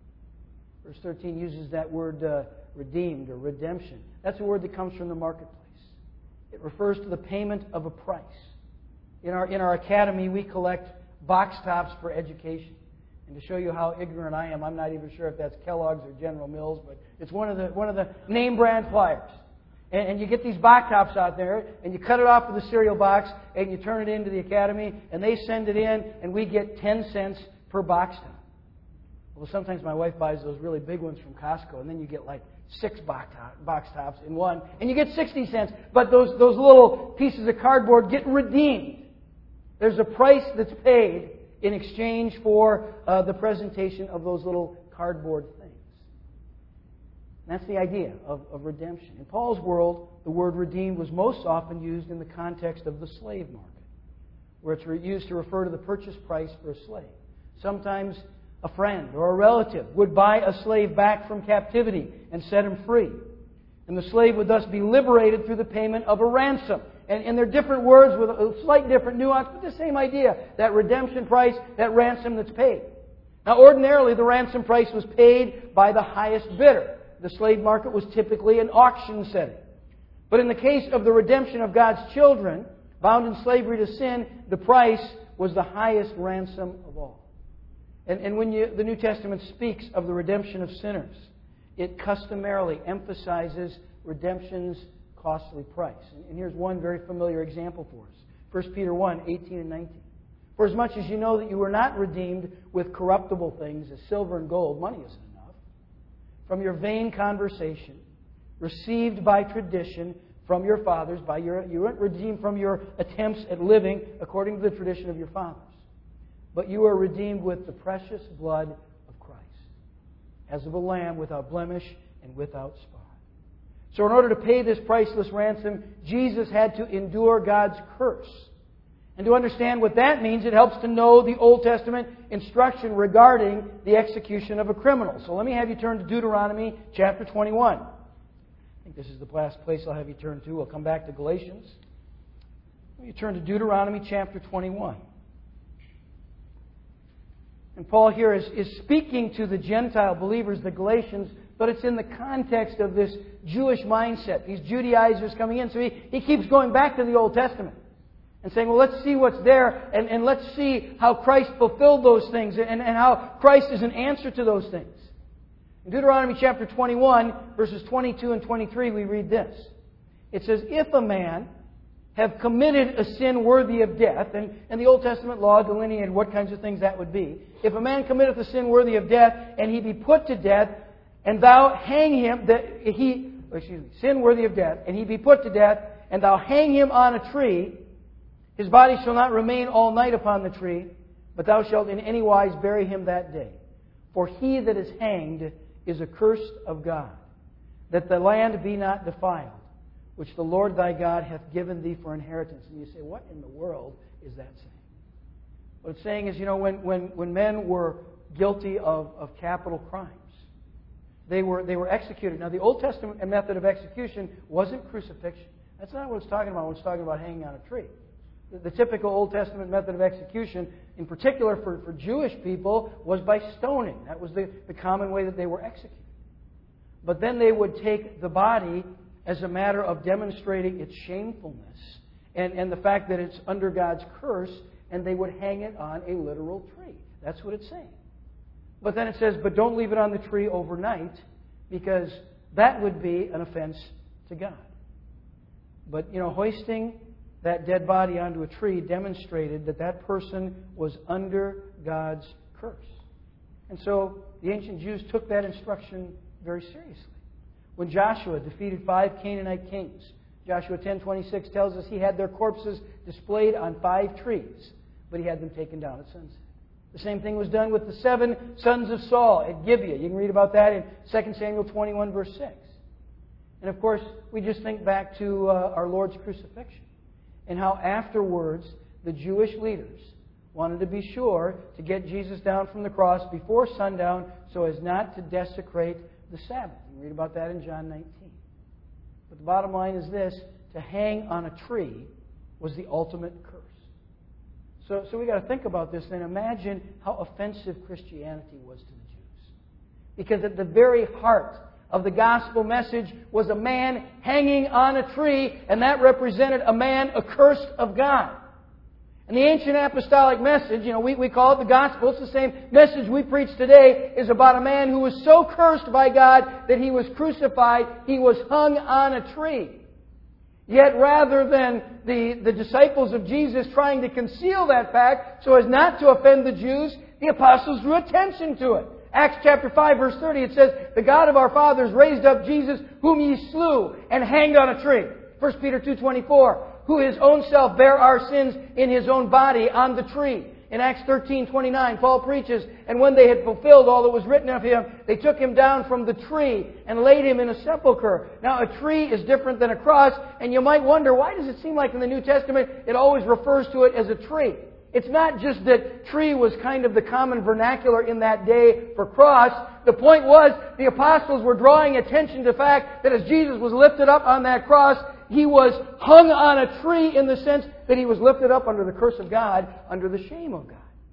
Verse thirteen uses that word uh, redeemed or redemption. That's a word that comes from the marketplace. It refers to the payment of a price. In our, in our academy, we collect box tops for education. And to show you how ignorant I am, I'm not even sure if that's Kellogg's or General Mills, but it's one of the one of the name brand pliers. And, and you get these box tops out there, and you cut it off with a cereal box, and you turn it into the academy, and they send it in, and we get ten cents per box top. Well, sometimes my wife buys those really big ones from Costco, and then you get like six box, top, box tops in one, and you get sixty cents. But those, those little pieces of cardboard get redeemed. There's a price that's paid in exchange for uh, the presentation of those little cardboard things. And that's the idea of, of redemption. In Paul's world, the word redeemed was most often used in the context of the slave market, where it's used to refer to the purchase price for a slave. Sometimes a friend or a relative would buy a slave back from captivity and set him free. And the slave would thus be liberated through the payment of a ransom. And, and they're different words with a slight different nuance, but the same idea. That redemption price, that ransom that's paid. Now, ordinarily, the ransom price was paid by the highest bidder. The slave market was typically an auction setting. But in the case of the redemption of God's children, bound in slavery to sin, the price was the highest ransom of all. And, and when you, the New Testament speaks of the redemption of sinners, it customarily emphasizes redemption's costly price. And, and here's one very familiar example for us. First Peter one, eighteen and nineteen. For as much as you know that you were not redeemed with corruptible things as silver and gold, money isn't enough, from your vain conversation, received by tradition from your fathers, by your, you weren't redeemed from your attempts at living according to the tradition of your fathers. But you are redeemed with the precious blood of Christ, as of a lamb without blemish and without spot. So in order to pay this priceless ransom, Jesus had to endure God's curse. And to understand what that means, it helps to know the Old Testament instruction regarding the execution of a criminal. So let me have you turn to Deuteronomy chapter twenty-one. I think this is the last place I'll have you turn to. We'll come back to Galatians. Let me turn to Deuteronomy chapter twenty-one. And Paul here is, is speaking to the Gentile believers, the Galatians, but it's in the context of this Jewish mindset, these Judaizers coming in. So he, he keeps going back to the Old Testament and saying, well, let's see what's there, and, and let's see how Christ fulfilled those things, and, and how Christ is an answer to those things. In Deuteronomy chapter twenty-one, verses twenty-two and twenty-three, we read this. It says, if a man have committed a sin worthy of death, and, and the Old Testament law delineated what kinds of things that would be. If a man committeth a sin worthy of death, and he be put to death, and thou hang him, that he, excuse me, sin worthy of death, and he be put to death, and thou hang him on a tree, his body shall not remain all night upon the tree, but thou shalt in any wise bury him that day. For he that is hanged is accursed of God, that the land be not defiled, which the Lord thy God hath given thee for inheritance. And you say, what in the world is that saying? What it's saying is, you know, when, when, when men were guilty of, of capital crimes, they were, they were executed. Now, the Old Testament method of execution wasn't crucifixion. That's not what it's talking about when it's talking about hanging on a tree. The, the typical Old Testament method of execution, in particular for, for Jewish people, was by stoning. That was the, the common way that they were executed. But then they would take the body as a matter of demonstrating its shamefulness and, and the fact that it's under God's curse, and they would hang it on a literal tree. That's what it's saying. But then it says, but don't leave it on the tree overnight, because that would be an offense to God. But, you know, hoisting that dead body onto a tree demonstrated that that person was under God's curse. And so the ancient Jews took that instruction very seriously. When Joshua defeated five Canaanite kings, Joshua ten twenty-six tells us he had their corpses displayed on five trees, but he had them taken down at sunset. The same thing was done with the seven sons of Saul at Gibeah. You can read about that in Second Samuel twenty-one, verse six. And of course, we just think back to uh, our Lord's crucifixion and how afterwards the Jewish leaders wanted to be sure to get Jesus down from the cross before sundown so as not to desecrate the Sabbath. You can read about that in John nineteen. But the bottom line is this: to hang on a tree was the ultimate curse. So, so we got to think about this and imagine how offensive Christianity was to the Jews. Because at the very heart of the gospel message was a man hanging on a tree, and that represented a man accursed of God. And the ancient apostolic message, you know, we, we call it the gospel. It's the same message we preach today, is about a man who was so cursed by God that he was crucified, he was hung on a tree. Yet rather than the, the disciples of Jesus trying to conceal that fact so as not to offend the Jews, the apostles drew attention to it. Acts chapter five, verse thirty, it says, the God of our fathers raised up Jesus, whom ye slew, and hanged on a tree. First Peter two twenty-four, who his own self bare our sins in his own body on the tree. In Acts thirteen twenty-nine, Paul preaches, and when they had fulfilled all that was written of him, they took him down from the tree and laid him in a sepulchre. Now, a tree is different than a cross, and you might wonder, why does it seem like in the New Testament it always refers to it as a tree? It's not just that tree was kind of the common vernacular in that day for cross. The point was, the apostles were drawing attention to the fact that as Jesus was lifted up on that cross, He was hung on a tree in the sense that He was lifted up under the curse of God, under the shame of God.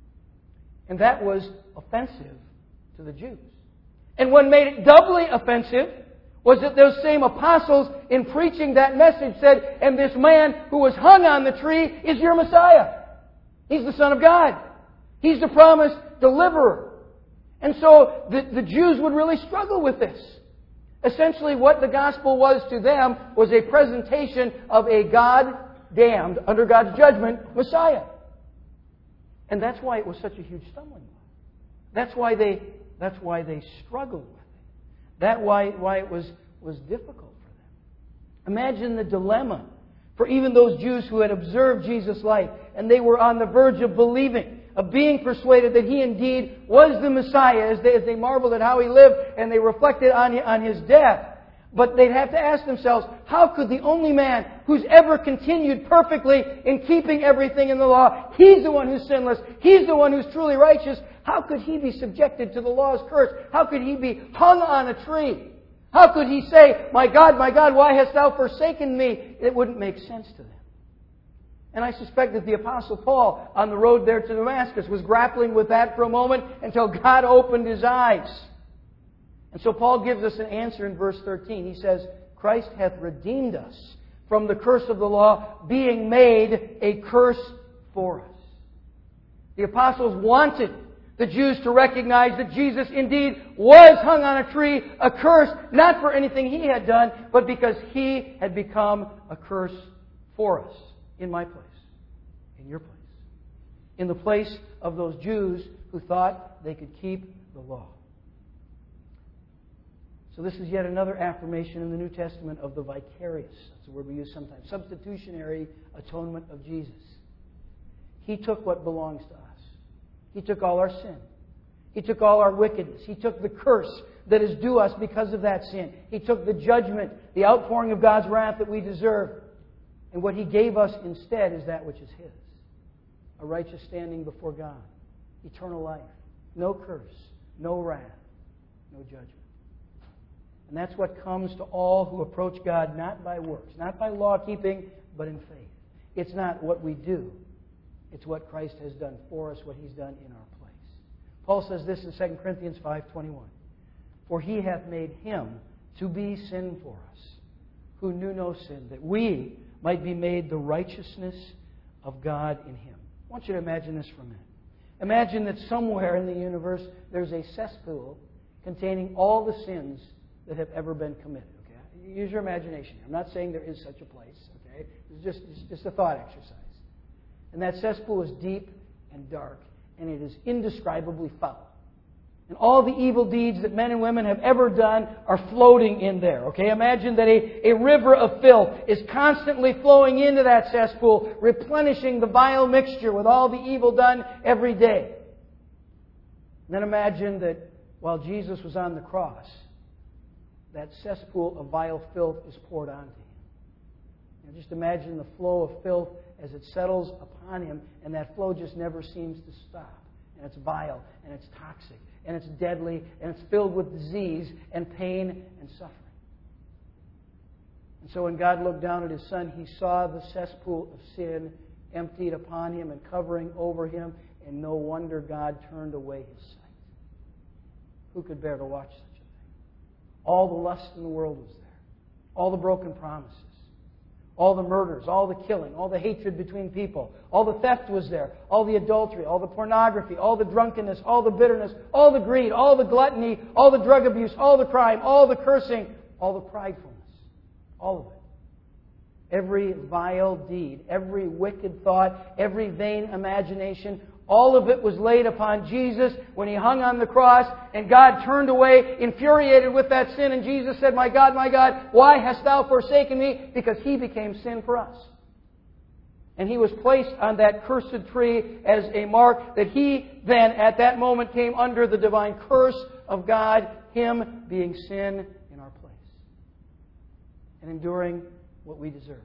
And that was offensive to the Jews. And what made it doubly offensive was that those same apostles, in preaching that message, said, and this man who was hung on the tree is your Messiah. He's the Son of God. He's the promised deliverer. And so the, the Jews would really struggle with this. Essentially, what the gospel was to them was a presentation of a God-damned, under God's judgment, Messiah. And that's why it was such a huge stumbling block. That's why they, that's why they struggled with it. That's why, why it was, was difficult for them. Imagine the dilemma for even those Jews who had observed Jesus' life, and they were on the verge of believing, of being persuaded that He indeed was the Messiah, as they, as they marveled at how He lived, and they reflected on, on His death. But they'd have to ask themselves, how could the only man who's ever continued perfectly in keeping everything in the law, He's the one who's sinless, He's the one who's truly righteous, how could He be subjected to the law's curse? How could He be hung on a tree? How could He say, my God, my God, why hast Thou forsaken me? It wouldn't make sense to them. And I suspect that the Apostle Paul, on the road there to Damascus, was grappling with that for a moment until God opened his eyes. And so Paul gives us an answer in verse thirteen. He says, Christ hath redeemed us from the curse of the law, being made a curse for us. The apostles wanted the Jews to recognize that Jesus indeed was hung on a tree, accursed, not for anything He had done, but because He had become a curse for us, in my place, in your place, in the place of those Jews who thought they could keep the law. So this is yet another affirmation in the New Testament of the vicarious, that's the word we use sometimes, substitutionary atonement of Jesus. He took what belongs to us. He took all our sin. He took all our wickedness. He took the curse that is due us because of that sin. He took the judgment, the outpouring of God's wrath that we deserve. And what He gave us instead is that which is His. A righteous standing before God. Eternal life. No curse. No wrath. No judgment. And that's what comes to all who approach God not by works, not by law keeping, but in faith. It's not what we do. It's what Christ has done for us, what He's done in our place. Paul says this in Second Corinthians five twenty-one. For He hath made Him to be sin for us, who knew no sin, that we might be made the righteousness of God in Him. I want you to imagine this for a minute. Imagine that somewhere in the universe there's a cesspool containing all the sins that have ever been committed. Okay? Use your imagination. I'm not saying there is such a place. Okay? It's just, it's just a thought exercise. And that cesspool is deep and dark, and it is indescribably foul. And all the evil deeds that men and women have ever done are floating in there. Okay? Imagine that a, a river of filth is constantly flowing into that cesspool, replenishing the vile mixture with all the evil done every day. And then imagine that while Jesus was on the cross, that cesspool of vile filth is poured onto Him. You know, just imagine the flow of filth as it settles upon Him, and that flow just never seems to stop. And it's vile, and it's toxic, and it's deadly, and it's filled with disease and pain and suffering. And so when God looked down at His Son, He saw the cesspool of sin emptied upon Him and covering over Him, and no wonder God turned away His sight. Who could bear to watch such a thing? All the lust in the world was there. All the broken promises. All the murders, all the killing, all the hatred between people. All the theft was there. All the adultery, all the pornography, all the drunkenness, all the bitterness, all the greed, all the gluttony, all the drug abuse, all the crime, all the cursing, all the pridefulness. All of it. Every vile deed, every wicked thought, every vain imagination, all of it was laid upon Jesus when He hung on the cross, and God turned away, infuriated with that sin, and Jesus said, My God, my God, why hast Thou forsaken me? Because He became sin for us. And He was placed on that cursed tree as a mark that He then, at that moment, came under the divine curse of God, Him being sin in our place, and enduring what we deserve.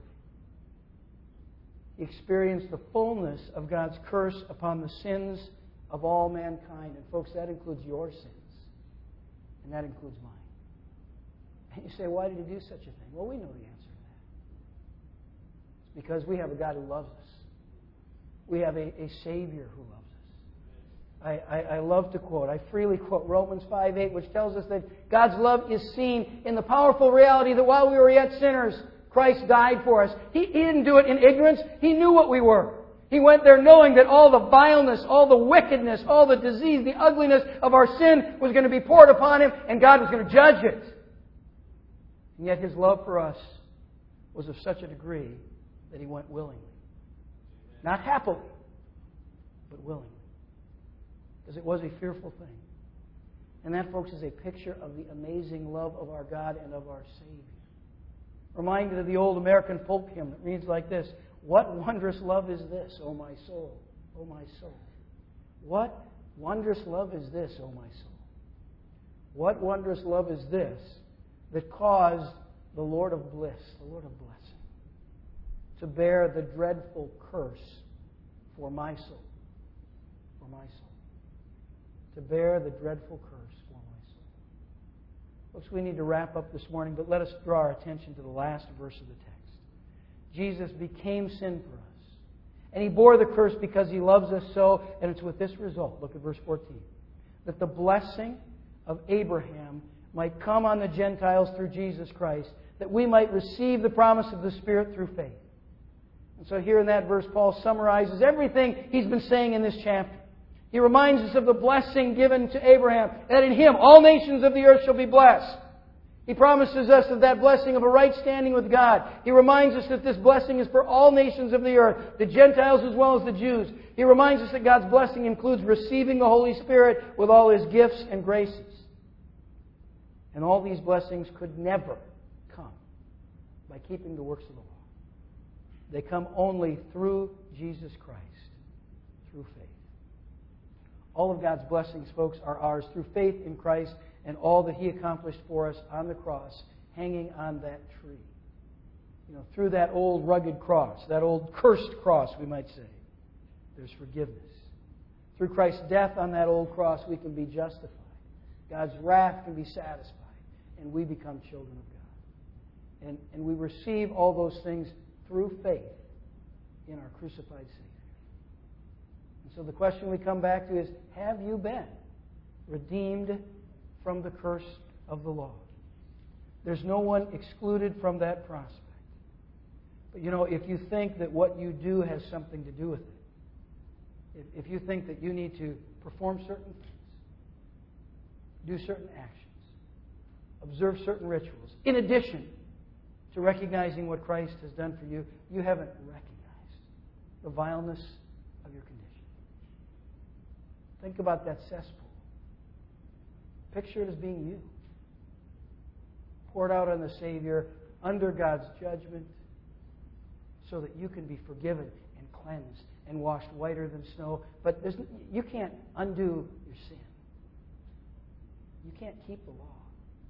He experienced the fullness of God's curse upon the sins of all mankind. And folks, that includes your sins. And that includes mine. And you say, why did He do such a thing? Well, we know the answer to that. It's because we have a God who loves us. We have a, a Savior who loves us. I, I, I love to quote, I freely quote Romans five eight, which tells us that God's love is seen in the powerful reality that while we were yet sinners, Christ died for us. He, he didn't do it in ignorance. He knew what we were. He went there knowing that all the vileness, all the wickedness, all the disease, the ugliness of our sin was going to be poured upon Him, and God was going to judge it. And yet His love for us was of such a degree that He went willingly. Not happily, but willingly. Because it was a fearful thing. And that, folks, is a picture of the amazing love of our God and of our Savior. Reminded of the old American folk hymn that reads like this. What wondrous love is this, O my soul, O my soul? What wondrous love is this, O my soul? What wondrous love is this that caused the Lord of bliss, the Lord of blessing, to bear the dreadful curse for my soul, for my soul, to bear the dreadful curse. Folks, we need to wrap up this morning, but let us draw our attention to the last verse of the text. Jesus became sin for us. And He bore the curse because He loves us so, and it's with this result. Look at verse fourteen. That the blessing of Abraham might come on the Gentiles through Jesus Christ, that we might receive the promise of the Spirit through faith. And so here in that verse, Paul summarizes everything he's been saying in this chapter. He reminds us of the blessing given to Abraham, that in him all nations of the earth shall be blessed. He promises us of that blessing of a right standing with God. He reminds us that this blessing is for all nations of the earth, the Gentiles as well as the Jews. He reminds us that God's blessing includes receiving the Holy Spirit with all His gifts and graces. And all these blessings could never come by keeping the works of the law. They come only through Jesus Christ, through faith. All of God's blessings, folks, are ours through faith in Christ and all that He accomplished for us on the cross, hanging on that tree. You know, through that old rugged cross, that old cursed cross, we might say, there's forgiveness. Through Christ's death on that old cross, we can be justified. God's wrath can be satisfied, and we become children of God. And, and we receive all those things through faith in our crucified Savior. And so the question we come back to is, have you been redeemed from the curse of the law? There's no one excluded from that prospect. But you know, if you think that what you do has something to do with it, if, if you think that you need to perform certain things, do certain actions, observe certain rituals, in addition to recognizing what Christ has done for you, you haven't recognized the vileness of your condition. Think about that cesspool. Picture it as being you. Poured out on the Savior under God's judgment so that you can be forgiven and cleansed and washed whiter than snow. But there's, you can't undo your sin. You can't keep the law.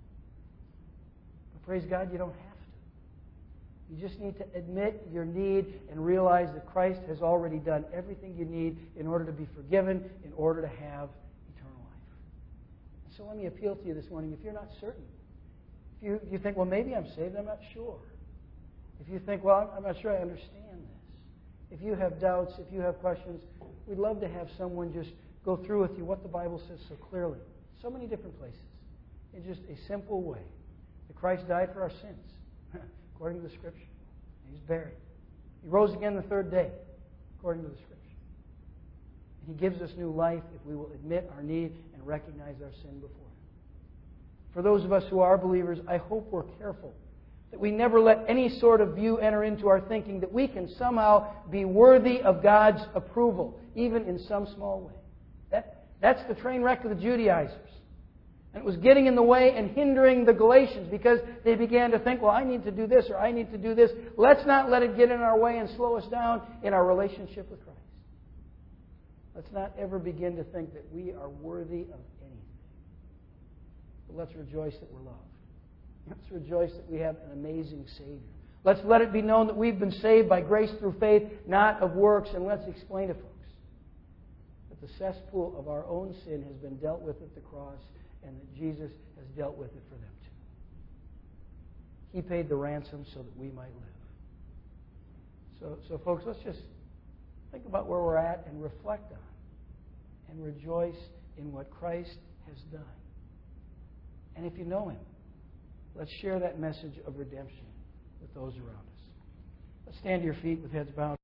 But praise God, you don't have to. You just need to admit your need and realize that Christ has already done everything you need in order to be forgiven, in order to have eternal life. So let me appeal to you this morning. If you're not certain, if you, if you think, well, maybe I'm saved, I'm not sure. If you think, well, I'm not sure I understand this. If you have doubts, if you have questions, we'd love to have someone just go through with you what the Bible says so clearly. So many different places. In just a simple way. That Christ died for our sins, according to the Scripture. He was buried. He rose again the third day, according to the Scripture. And He gives us new life if we will admit our need and recognize our sin before Him. For those of us who are believers, I hope we're careful that we never let any sort of view enter into our thinking that we can somehow be worthy of God's approval, even in some small way. That, that's the train wreck of the Judaizers. And it was getting in the way and hindering the Galatians because they began to think, well, I need to do this or I need to do this. Let's not let it get in our way and slow us down in our relationship with Christ. Let's not ever begin to think that we are worthy of anything. But let's rejoice that we're loved. Let's rejoice that we have an amazing Savior. Let's let it be known that we've been saved by grace through faith, not of works. And let's explain to folks that the cesspool of our own sin has been dealt with at the cross and that Jesus has dealt with it for them too. He paid the ransom so that we might live. So, so folks, let's just think about where we're at and reflect on and rejoice in what Christ has done. And if you know Him, let's share that message of redemption with those around us. Let's stand to your feet with heads bowed.